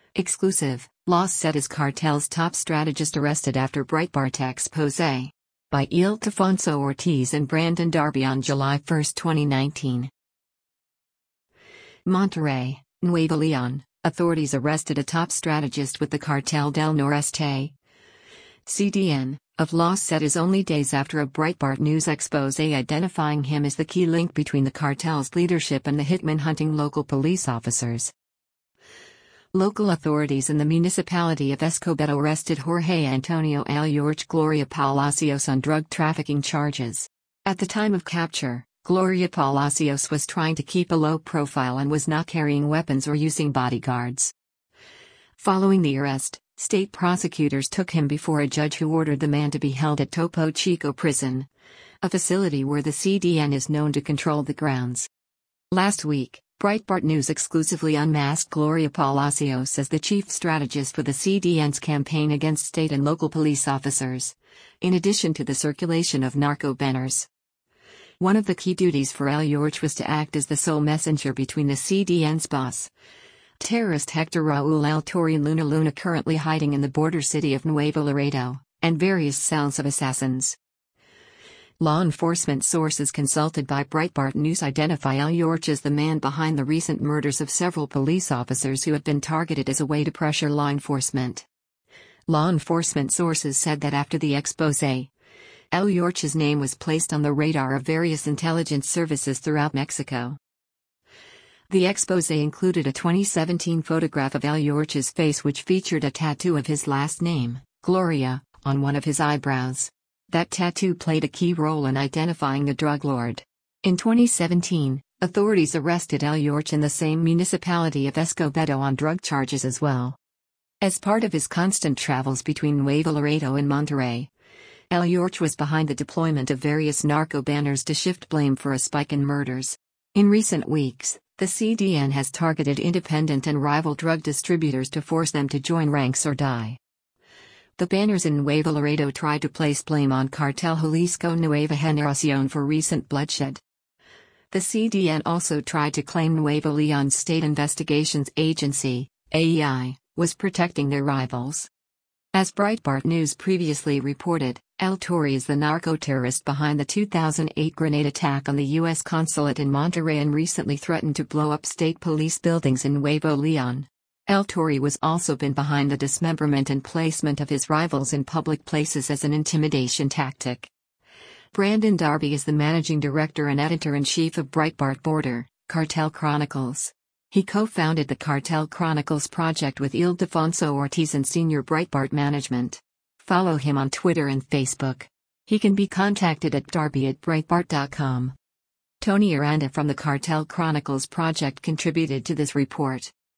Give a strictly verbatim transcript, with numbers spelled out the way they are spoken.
Exclusive, Los Zetas cartel's top strategist arrested after Breitbart expose. By Ildefonso Ortiz and Brandon Darby on July first, twenty nineteen. Monterrey, Nuevo Leon, authorities arrested a top strategist with the Cartel del Noreste. C D N, of Los Zetas only days after a Breitbart News expose identifying him as the key link between the cartel's leadership and the hitman hunting local police officers. Local authorities in the municipality of Escobedo arrested Jorge Antonio Alyorch Gloria Palacios on drug trafficking charges. At the time of capture, Gloria Palacios was trying to keep a low profile and was not carrying weapons or using bodyguards. Following the arrest, state prosecutors took him before a judge who ordered the man to be held at Topo Chico Prison, a facility where the C D N is known to control the grounds. Last week, Breitbart News exclusively unmasked Gloria Palacios as the chief strategist for the C D N's campaign against state and local police officers, in addition to the circulation of narco banners. One of the key duties for Alyorch was to act as the sole messenger between the C D N's boss, terrorist Hector Raul Altori Luna Luna, currently hiding in the border city of Nuevo Laredo, and various cells of assassins. Law enforcement sources consulted by Breitbart News identify Alyorch as the man behind the recent murders of several police officers who had been targeted as a way to pressure law enforcement. Law enforcement sources said that after the expose, Alyorch's name was placed on the radar of various intelligence services throughout Mexico. The expose included a twenty seventeen photograph of Alyorch's face which featured a tattoo of his last name, Gloria, on one of his eyebrows. That tattoo played a key role in identifying the drug lord. In twenty seventeen, authorities arrested Alyorch in the same municipality of Escobedo on drug charges as well. As part of his constant travels between Nuevo Laredo and Monterrey, Alyorch was behind the deployment of various narco banners to shift blame for a spike in murders. In recent weeks, the C D N has targeted independent and rival drug distributors to force them to join ranks or die. The banners in Nuevo Laredo tried to place blame on Cartel Jalisco Nueva Generación for recent bloodshed. The C D N also tried to claim Nuevo Leon's State Investigations Agency, A E I, was protecting their rivals. As Breitbart News previously reported, Altori is the narco-terrorist behind the two thousand eight grenade attack on the U S consulate in Monterrey and recently threatened to blow up state police buildings in Nuevo Leon. Altori was also been behind the dismemberment and placement of his rivals in public places as an intimidation tactic. Brandon Darby is the managing director and editor-in-chief of Breitbart Border, Cartel Chronicles. He co-founded the Cartel Chronicles project with Ildefonso Ortiz and senior Breitbart management. Follow him on Twitter and Facebook. He can be contacted at darby at breitbart dot com. Tony Aranda from the Cartel Chronicles project contributed to this report.